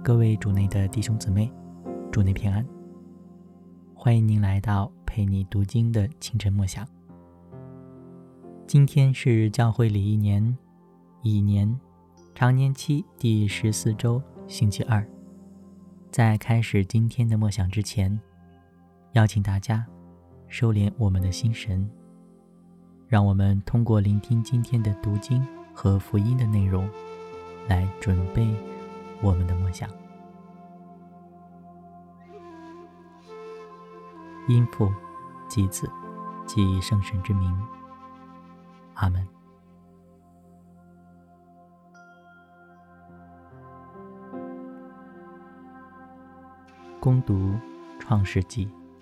各位主内的弟兄姊妹，主内平安。欢迎您来到陪你读经的清晨默想。今天是教会里乙年常年期第14周星期二。在开始今天的默想之前，邀请大家收敛我们的心神，让我们通过聆听今天的读经和福音的内容，来准备我们的默想。因父及子及圣神之名，阿们。恭读创世纪。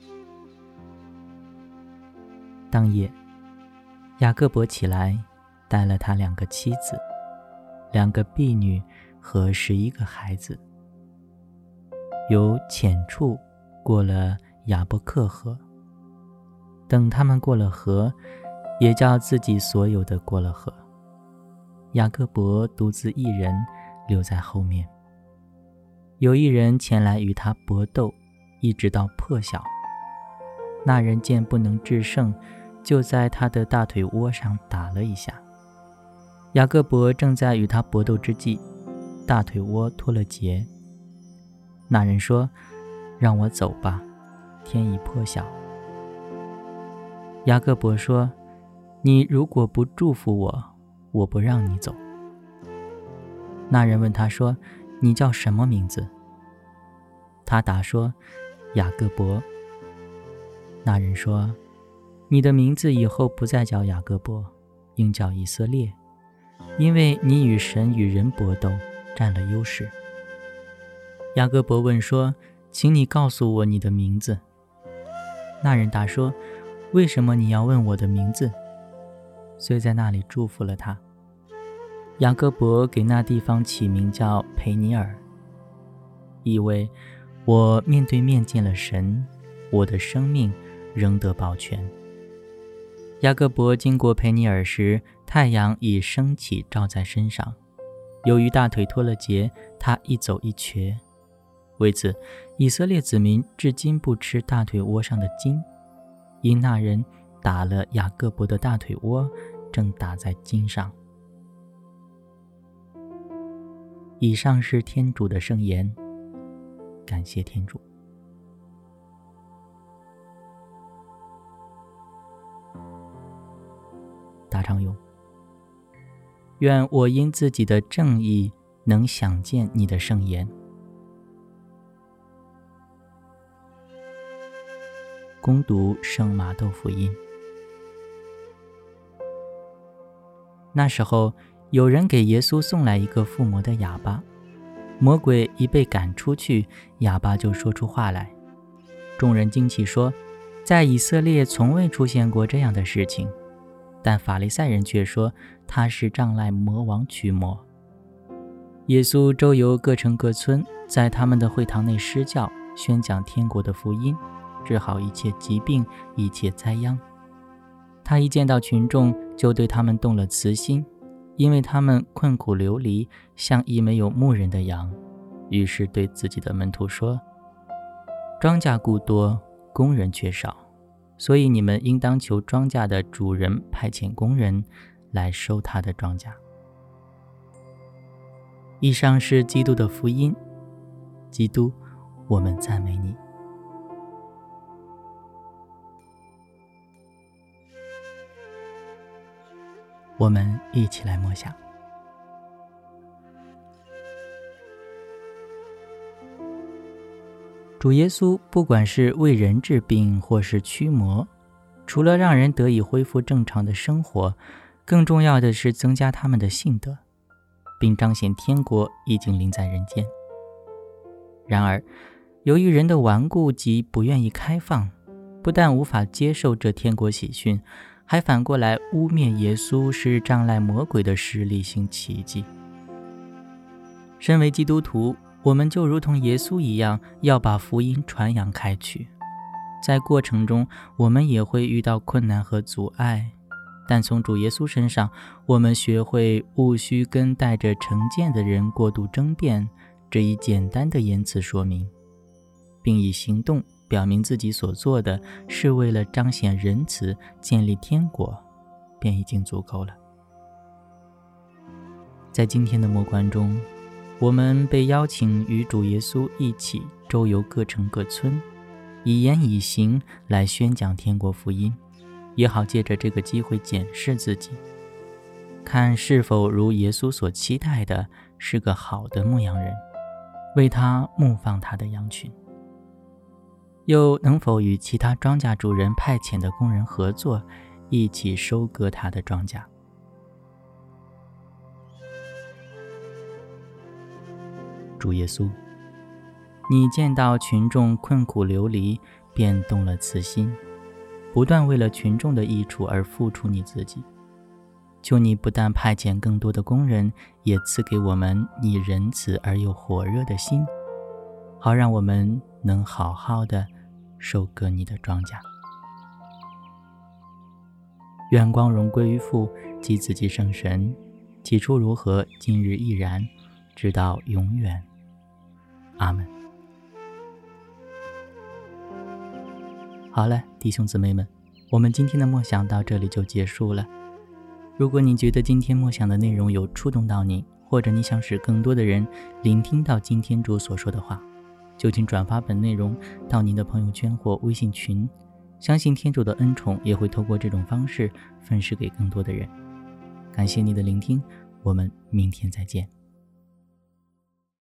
当夜，雅各伯起来，带了他2个妻子、2个婢女和11个孩子，由浅处过了雅伯克河。等他们过了河，也叫自己所有的过了河。雅各伯独自一人留在后面。有一人前来与他搏斗，一直到破晓。那人见不能制胜，就在他的大腿窝上打了一下。雅各伯正在与他搏斗之际，大腿窝脱了节。那人说：“让我走吧，天已破晓。”雅各伯说：“你如果不祝福我，我不让你走。”那人问他说：“你叫什么名字？”他答说：“雅各伯。”那人说：“你的名字以后不再叫雅各伯，应叫以色列，因为你与神与人搏斗，占了优势。”雅各伯问说：“请你告诉我你的名字。”那人答说：“为什么你要问我的名字？”遂在那里祝福了他。雅各伯给那地方起名叫培尼尔，意为我面对面见了神，我的生命仍得保全。雅各伯经过培尼尔时，太阳已升起照在身上，由于大腿脱了节，他一走一瘸。为此，以色列子民至今不吃大腿窝上的筋，因那人打了雅各伯的大腿窝，正打在筋上。以上是天主的圣言，感谢天主。大唱咏：愿我因自己的正义能想见你的圣言。恭读圣马窦福音。那时候，有人给耶稣送来一个附魔的哑巴，魔鬼一被赶出去，哑巴就说出话来。众人惊奇说，在以色列从未出现过这样的事情。但法利赛人却说，他是仗赖魔王驱魔。耶稣周游各城各村，在他们的会堂内施教，宣讲天国的福音，治好一切疾病，一切灾殃。他一见到群众，就对他们动了慈心，因为他们困苦流离，像一没有牧人的羊。于是对自己的门徒说，庄稼故多，工人却少，所以你们应当求庄稼的主人派遣工人来收他的庄稼。以上是基督的福音。基督，我们赞美你。我们一起来默想。主耶稣不管是为人治病或是驱魔，除了让人得以恢复正常的生活，更重要的是增加他们的信德，并彰显天国已经临在人间。然而，由于人的顽固及不愿意开放，不但无法接受这天国喜讯，还反过来污蔑耶稣是仗赖魔鬼的势力行奇迹。身为基督徒，我们就如同耶稣一样，要把福音传扬开去。在过程中，我们也会遇到困难和阻碍，但从主耶稣身上，我们学会务须跟带着成见的人过度争辩， 只以简单的言辞说明，并以行动表明自己所做的是为了彰显仁慈、建立天国，便已经足够了。在今天的默观中，我们被邀请与主耶稣一起周游各城各村，以言以行来宣讲天国福音，也好借着这个机会检视自己，看是否如耶稣所期待的是个好的牧羊人，为他牧放他的羊群，又能否与其他庄稼主人派遣的工人合作，一起收割他的庄稼。主耶稣，你见到群众困苦流离，便动了慈心，不断为了群众的益处而付出你自己。求你不但派遣更多的工人，也赐给我们你仁慈而又火热的心，好让我们能好好的收割你的庄稼。愿光荣归于父及子及圣神，起初如何，今日亦然，直到永远。阿们。好了，弟兄姊妹们，我们今天的默想到这里就结束了。如果你觉得今天默想的内容有触动到你，或者你想使更多的人聆听到今天主所说的话，就请转发本内容到您的朋友圈或微信群，相信天主的恩宠也会透过这种方式分施给更多的人。感谢你的聆听，我们明天再见。